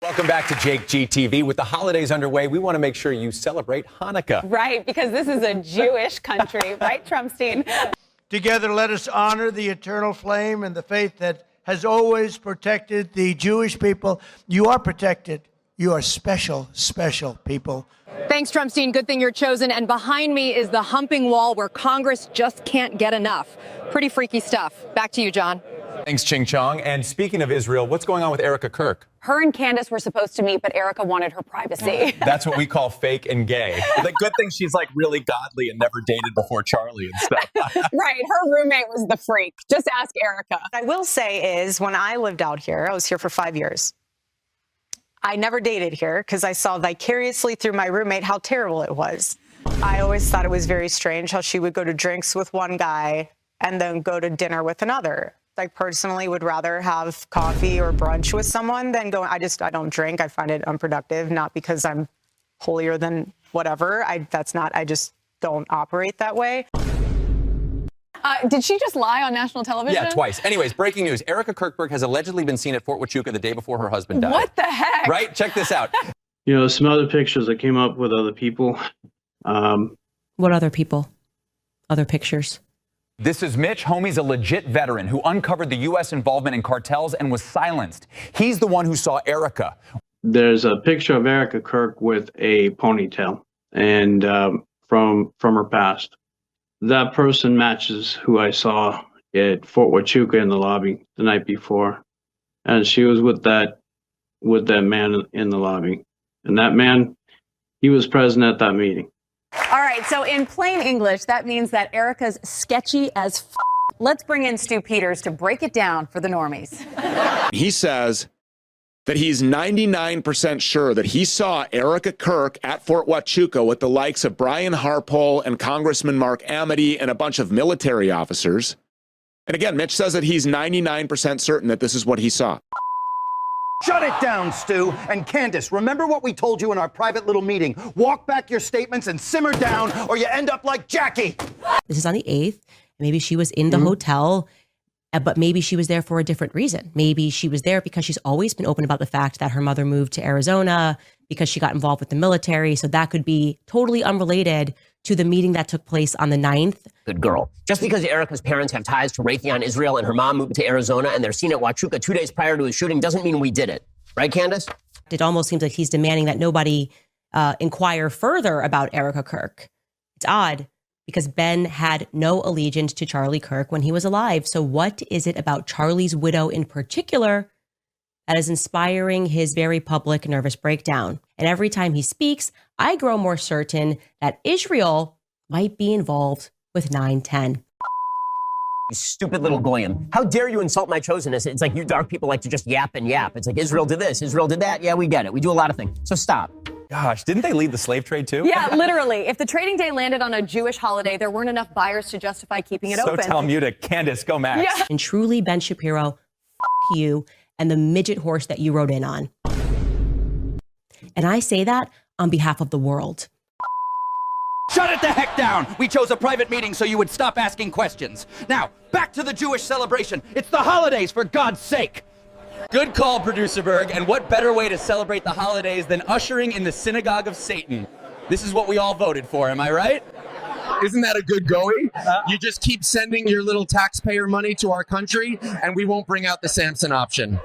Welcome back to Jake GTV. With the holidays underway, we want to make sure you celebrate Hanukkah. Right, because this is a Jewish country, right, Trumpstein? Together, let us honor the eternal flame and the faith that has always protected the Jewish people. You are protected. You are special, special people. Thanks, Trumpstein. Good thing you're chosen. And behind me is the humping wall where Congress just can't get enough. Pretty freaky stuff. Back to you, John. Thanks, Ching Chong. And speaking of Israel, what's going on with Erica Kirk? Her and Candace were supposed to meet, but Erica wanted her privacy. That's what we call fake and gay. The good thing she's like really godly and never dated before Charlie and stuff. Right. Her roommate was the freak. Just ask Erica. I will say is when I lived out here, I was here for 5 years. I never dated here because I saw vicariously through my roommate how terrible it was. I always thought it was very strange how she would go to drinks with one guy and then go to dinner with another. I personally would rather have coffee or brunch with someone than go. I don't drink. I find it unproductive, not because I'm holier than whatever. I just don't operate that way. Did she just lie on national television? Yeah, twice. Anyways, breaking news. Erica Kirkberg has allegedly been seen at Fort Huachuca the day before her husband died. What the heck? Right? Check this out. You know, some other pictures that came up with other people. What other people? Other pictures? This is Mitch. Homie's a legit veteran who uncovered the U.S. involvement in cartels and was silenced. He's the one who saw Erica. There's a picture of Erica Kirk with a ponytail and from her past. That person matches who I saw at Fort Huachuca in the lobby the night before. And she was with that man in the lobby. And that man, he was present at that meeting. All right, so in plain English, that means that Erica's sketchy as f***. Let's bring in Stu Peters to break it down for the normies. He says that he's 99% sure that he saw Erica Kirk at Fort Huachuca with the likes of Brian Harpole and Congressman Mark Amity and a bunch of military officers. And again, Mitch says that he's 99% certain that this is what he saw. Shut it down, Stu. And Candace, remember what we told you in our private little meeting. Walk back your statements and simmer down, or you end up like Jackie. This is on the 8th. Maybe she was in the hotel, but maybe she was there for a different reason. Maybe she was there because she's always been open about the fact that her mother moved to Arizona because she got involved with the military. So that could be totally unrelated to the meeting that took place on the 9th. Good girl. Just because Erica's parents have ties to Raytheon Israel and her mom moved to Arizona and they're seen at Huachuca 2 days prior to his shooting doesn't mean we did it. Right, Candace? It almost seems like he's demanding that nobody inquire further about Erica Kirk. It's odd because Ben had no allegiance to Charlie Kirk when he was alive. So what is it about Charlie's widow in particular that is inspiring his very public nervous breakdown? And every time he speaks, I grow more certain that Israel might be involved with 9/10. You stupid little goyim. How dare you insult my chosenness? It's like you dark people like to just yap and yap. It's like Israel did this, Israel did that. Yeah, we get it. We do a lot of things. So stop. Gosh, didn't they lead the slave trade too? Yeah, literally. If the trading day landed on a Jewish holiday, there weren't enough buyers to justify keeping it open. So Talmudic. Candace, go Max. Yeah. And truly, Ben Shapiro, you and the midget horse that you rode in on. And I say that on behalf of the world. Shut it the heck down! We chose a private meeting so you would stop asking questions. Now, back to the Jewish celebration. It's the holidays, for God's sake! Good call, Producer Berg. And what better way to celebrate the holidays than ushering in the synagogue of Satan? This is what we all voted for, am I right? Isn't that a good going? You just keep sending your little taxpayer money to our country, and we won't bring out the Samson option.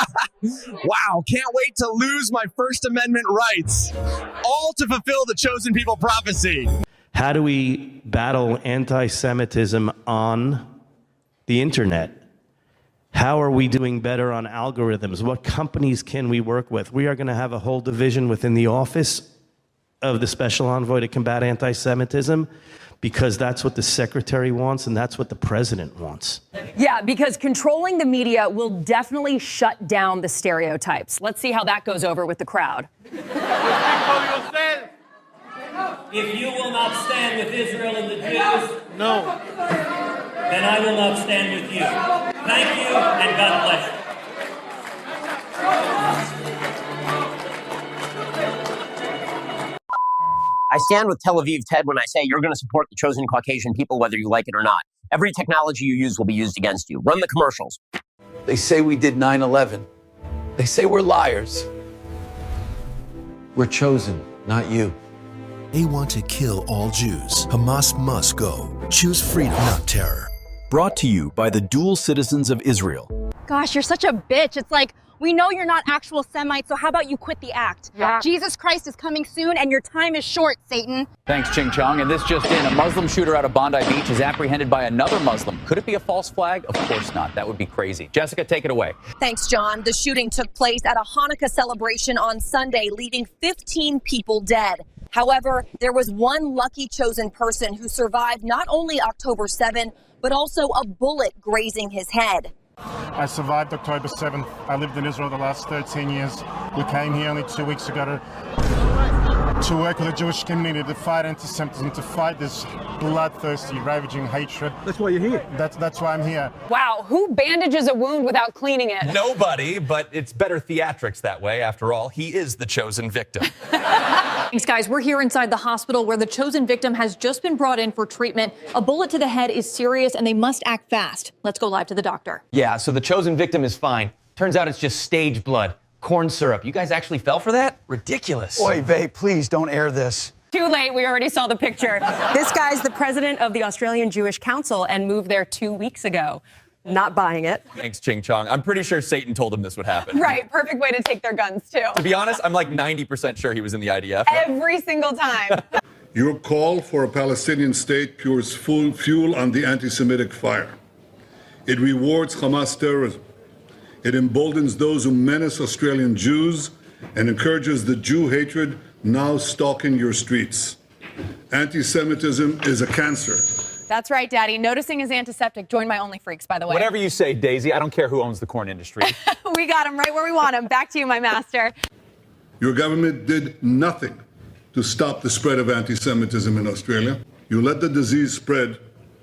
Wow, can't wait to lose my First Amendment rights. All to fulfill the chosen people prophecy. How do we battle anti-Semitism on the internet? How are we doing better on algorithms? What companies can we work with? We are going to have a whole division within the office of the Special Envoy to combat anti-Semitism because that's what the secretary wants and that's what the president wants. Yeah, because controlling the media will definitely shut down the stereotypes. Let's see how that goes over with the crowd. If you will not stand with Israel and the Jews, no, then I will not stand with you. Thank you, and God bless you. I stand with Tel Aviv, Ted, when I say you're going to support the chosen Caucasian people, whether you like it or not. Every technology you use will be used against you. Run the commercials. They say we did 9/11. They say we're liars. We're chosen, not you. They want to kill all Jews. Hamas must go. Choose freedom, not terror. Brought to you by the dual citizens of Israel. Gosh, you're such a bitch. It's like, we know you're not actual Semites, so how about you quit the act? Yeah. Jesus Christ is coming soon, and your time is short, Satan. Thanks, Ching Chong. And this just in, a Muslim shooter out of Bondi Beach is apprehended by another Muslim. Could it be a false flag? Of course not. That would be crazy. Jessica, take it away. Thanks, John. The shooting took place at a Hanukkah celebration on Sunday, leaving 15 people dead. However, there was one lucky chosen person who survived not only October 7, but also a bullet grazing his head. I survived October 7th. I lived in Israel the last 13 years. We came here only 2 weeks ago to work with the Jewish community, to fight anti-Semitism, to fight this bloodthirsty, ravaging hatred. That's why you're here. That's why I'm here. Wow, who bandages a wound without cleaning it? Nobody, but it's better theatrics that way. After all, he is the chosen victim. Thanks, guys. We're here inside the hospital where the chosen victim has just been brought in for treatment. A bullet to the head is serious and they must act fast. Let's go live to the doctor. Yeah, so the chosen victim is fine. Turns out it's just stage blood, corn syrup. You guys actually fell for that? Ridiculous. Oy vey, please don't air this. Too late. We already saw the picture. This guy's the president of the Australian Jewish Council and moved there 2 weeks ago. Not buying it. Thanks, Ching Chong. I'm pretty sure Satan told him this would happen. Right. Perfect way to take their guns, too. To be honest, I'm like 90% sure he was in the IDF. Every single time. Your call for a Palestinian state pours full fuel on the anti-Semitic fire. It rewards Hamas terrorism. It emboldens those who menace Australian Jews and encourages the Jew hatred now stalking your streets. Anti-Semitism is a cancer. That's right, Daddy. Noticing is antiseptic. Join my Only Freaks, by the way. Whatever you say, Daisy. I don't care who owns the corn industry. We got him right where we want him. Back to you, my master. Your government did nothing to stop the spread of anti-Semitism in Australia. You let the disease spread,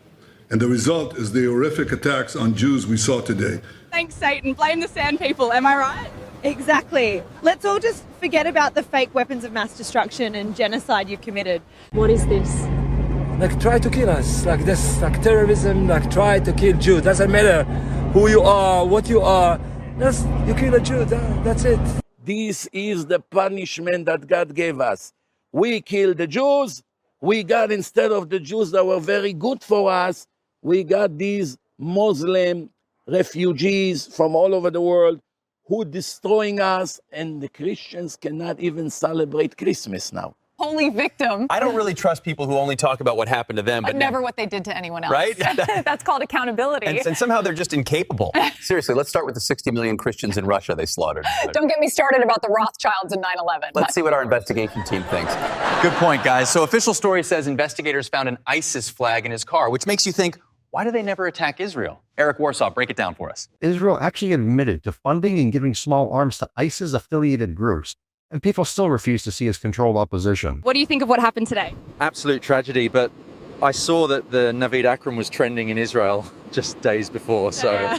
and the result is the horrific attacks on Jews we saw today. Thanks, Satan. Blame the sand people. Am I right? Exactly. Let's all just forget about the fake weapons of mass destruction and genocide you committed. What is this? Like, try to kill us, like this, like terrorism, like try to kill Jews. Doesn't matter who you are, what you are. You kill a Jew, that's it. This is the punishment that God gave us. We killed the Jews. We got, instead of the Jews that were very good for us, we got these Muslim refugees from all over the world who destroying us, and the Christians cannot even celebrate Christmas now. Holy victim. I don't really trust people who only talk about what happened to them, but never what they did to anyone else. Right? That's called accountability. And somehow they're just incapable. Seriously, let's start with the 60 million Christians in Russia they slaughtered. Don't get me started about the Rothschilds and 9/11. Let's see what our investigation team thinks. Good point, guys. So official story says investigators found an ISIS flag in his car, which makes you think, why do they never attack Israel? Eric Warsaw, break it down for us. Israel actually admitted to funding and giving small arms to ISIS-affiliated groups, and people still refuse to see his controlled opposition. What do you think of what happened today? Absolute tragedy, but I saw that the Naveed Akram was trending in Israel just days before, so...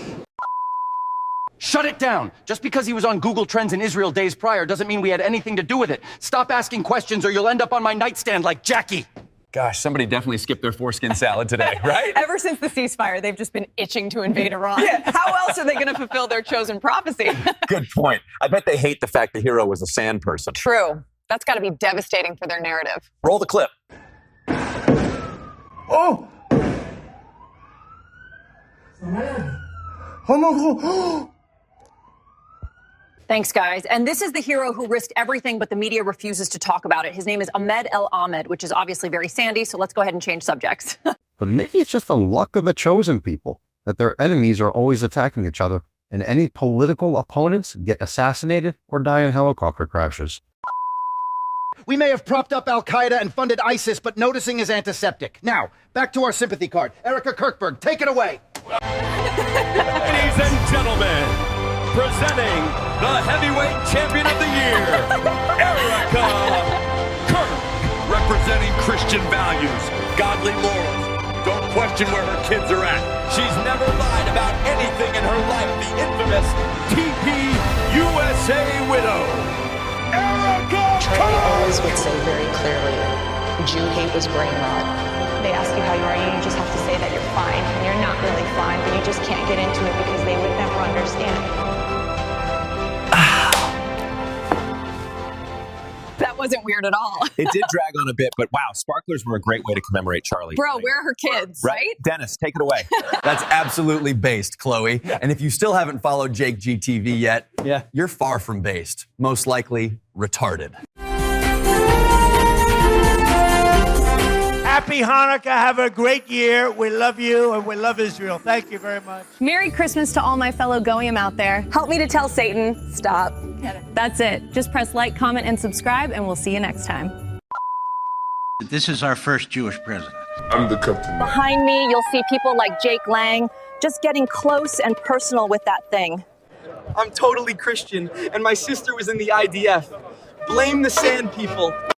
Shut it down! Just because he was on Google Trends in Israel days prior doesn't mean we had anything to do with it. Stop asking questions or you'll end up on my nightstand like Jackie. Gosh, somebody definitely skipped their foreskin salad today, right? Ever since the ceasefire, they've just been itching to invade Iran. How else are they going to fulfill their chosen prophecy? Good point. I bet they hate the fact the hero was a sand person. True. That's got to be devastating for their narrative. Roll the clip. Oh! Oh, Thanks, guys. And this is the hero who risked everything, but the media refuses to talk about it. His name is Ahmed El Ahmed, which is obviously very sandy, so let's go ahead and change subjects. But maybe it's just the luck of the chosen people that their enemies are always attacking each other, and any political opponents get assassinated or die in helicopter crashes. We may have propped up Al-Qaeda and funded ISIS, but noticing is antiseptic. Now, back to our sympathy card. Erica Kirkberg, take it away. Ladies and gentlemen, presenting the heavyweight champion of the year, Erica Kirk. Representing Christian values, godly morals. Don't question where her kids are at. She's never lied about anything in her life. The infamous TP USA widow, Erica Kirk. Trey always would say very clearly, Jew hate was brain rot. They ask you how you are, and you just have to say that you're fine. And you're not really fine, but you just can't get into it because they would never understand. wasn't weird at all. It did drag on a bit, but wow, sparklers were a great way to commemorate Charlie. Bro, where are her kids, right? Dennis, take it away. That's absolutely based, Chloe. And if you still haven't followed Jake GTV yet, you're far from based. Most likely retarded. Happy Hanukkah. Have a great year. We love you and we love Israel. Thank you very much. Merry Christmas to all my fellow Goyim out there. Help me to tell Satan, stop. That's it. Just press like, comment, and subscribe, and we'll see you next time. This is our first Jewish president. I'm the captain. Behind me, you'll see people like Jake Lang just getting close and personal with that thing. I'm totally Christian, and my sister was in the IDF. Blame the sand people.